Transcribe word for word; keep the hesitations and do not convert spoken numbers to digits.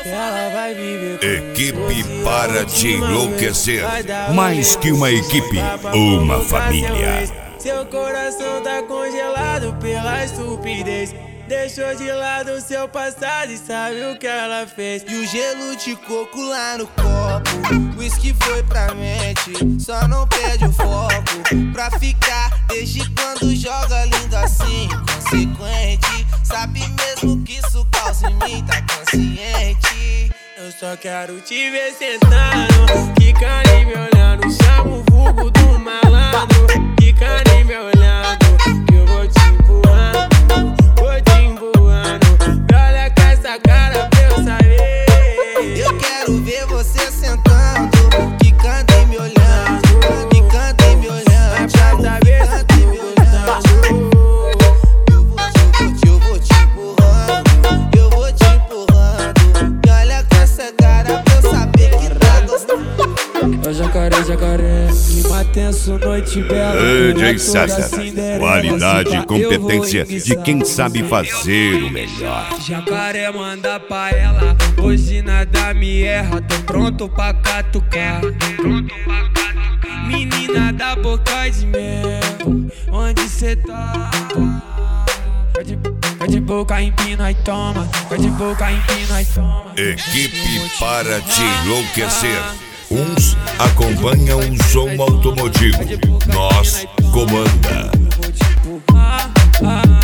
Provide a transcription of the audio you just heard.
ela vai viver com Equipe para te enlouquecer. Mais que uma equipe, uma família. Seu coração tá congelado pela estupidez. Deixou de lado seu passado e sabe o que ela fez. E o gelo de coco lá no copo, whisky foi pra mente, só não perde o foco. Pra ficar, desde quando joga lindo assim, consequente. Sabe mesmo que isso causa em mim, tá consciente. Eu só quero te ver sentando, quicando e me olhando. Chama o vulgo do malandro, quicando e me olhando. Que eu vou te empurrando, vou te empurrando. Me olha com essa cara pra eu saber. Eu quero ver você sentando, quicando e me olhando, quicando e me olhando. Pra saber se tu gostando. Eu vou te, eu vou te empurrando, eu vou te empurrando. Me olha com essa cara pra eu saber que tá gostando. Ó jacaré, jacaré, clima tenso, noite bela. D J Sassá, qualidade e competência de quem sabe fazer o melhor. Jacaré manda pra ela, hoje nada me erra. Tô pronto pra catucar, pronto pra catucar. Menina da boca de mel, onde cê tá? Vai de, vai de boca, empina e toma. Vai de boca, empina e toma. Equipe para te enlouquecer. Uns acompanham o som automotivo, nós comanda. Ah, ah,